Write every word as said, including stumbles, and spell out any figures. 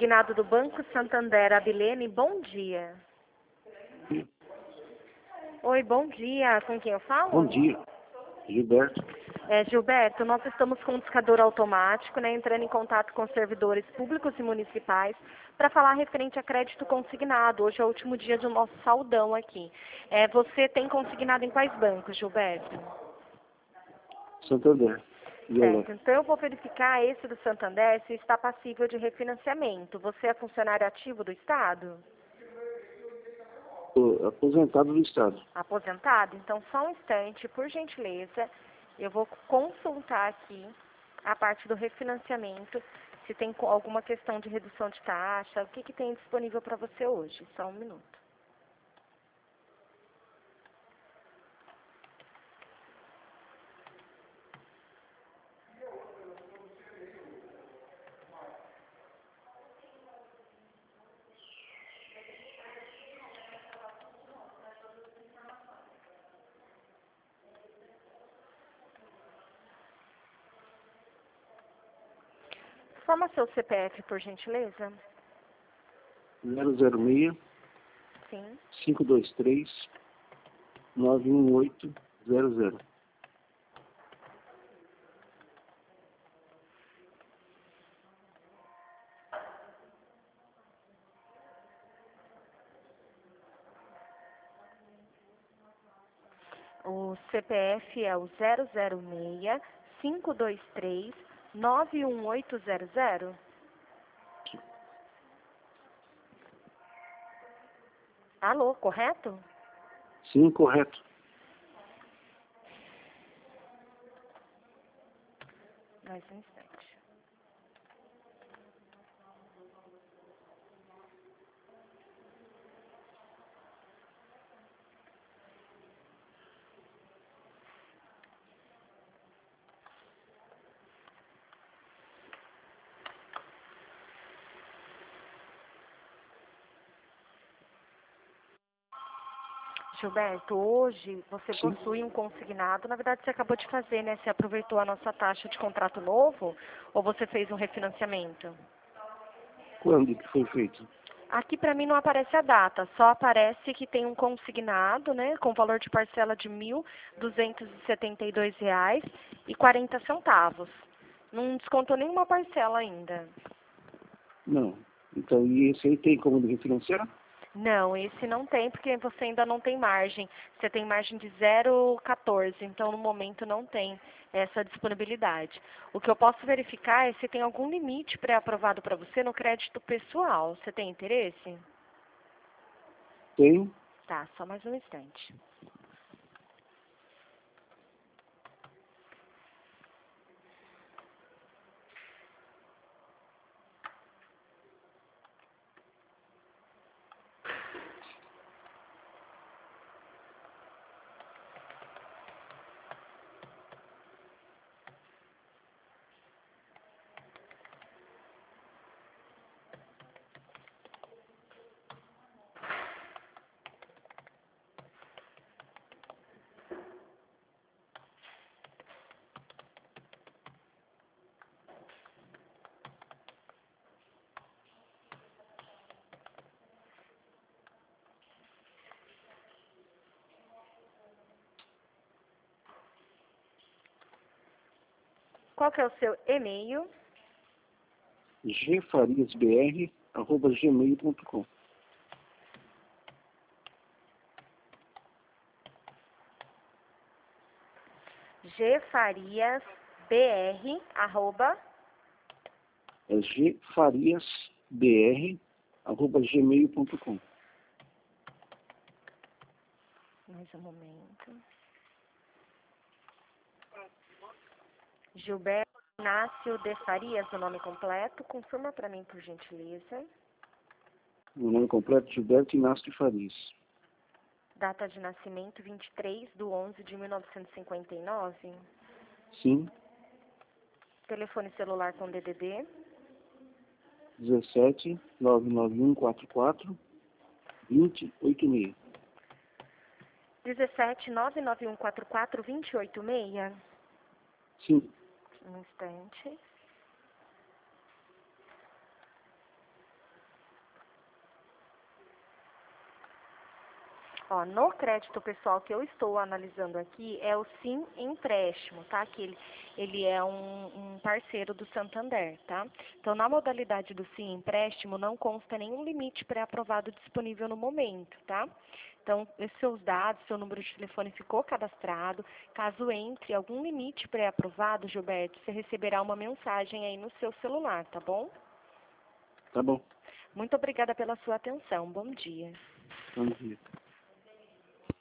Consignado do Banco Santander, Abilene, bom dia. Oi, bom dia. Com quem eu falo? Bom dia, Gilberto. É, Gilberto, nós estamos com um discador automático, né, entrando em contato com servidores públicos e municipais para falar referente a crédito consignado. Hoje é o último dia do nosso saldão aqui. É, você tem consignado em quais bancos, Gilberto? Santander. E Certo, então eu vou verificar esse do Santander se está passível de refinanciamento. Você é funcionário ativo do Estado? Sou aposentado do Estado. Aposentado? Então só um instante, por gentileza, eu vou consultar aqui a parte do refinanciamento, se tem co- alguma questão de redução de taxa, o que, que tem disponível para você hoje. Só um minuto. Forma seu C P F, por gentileza. zero zero seis, Sim. cinco dois três, nove um oito zero zero. O C P F é o zero zero seis, cinco dois três, nove um oito zero zero. Alô, correto? Sim, correto. Mais um instante. Gilberto, hoje você Sim. possui um consignado, na verdade você acabou de fazer, né? Você aproveitou a nossa taxa de contrato novo ou você fez um refinanciamento? Quando que foi feito? Aqui para mim não aparece a data, só aparece que tem um consignado, né, com valor de parcela de mil duzentos e setenta e dois reais e quarenta centavos. Não descontou nenhuma parcela ainda. Não. Então, e esse aí tem como refinanciar? Não, esse não tem, porque você ainda não tem margem. Você tem margem de zero vírgula quatorze, então no momento não tem essa disponibilidade. O que eu posso verificar é se tem algum limite pré-aprovado para você no crédito pessoal. Você tem interesse? Tenho. Tá, só mais um instante. Qual que é o seu e-mail? gfariasbr arroba gmail ponto com. gfariasbr, arroba, É gfariasbr arroba gmail ponto com. mais um momento. Gilberto Inácio de Farias, o nome completo. Confirma para mim, por gentileza. Meu nome completo é Gilberto Inácio de Farias. Data de nascimento, vinte e três de onze de mil novecentos e cinquenta e nove. Sim. Telefone celular com D D D. dezessete, nove nove um quatro quatro, vinte oitenta e seis. dezessete, nove nove um quatro quatro, vinte oito seis. Sim. Um instante. Ó, no crédito pessoal que eu estou analisando aqui é o Sim Empréstimo, tá? Que ele, ele é um, um parceiro do Santander, tá? Então, na modalidade do Sim Empréstimo não consta nenhum limite pré-aprovado disponível no momento, tá? Então, esses seus dados, seu número de telefone ficou cadastrado. Caso entre algum limite pré-aprovado, Gilberto, você receberá uma mensagem aí no seu celular, tá bom? Tá bom. Muito obrigada pela sua atenção. Bom dia. Bom dia.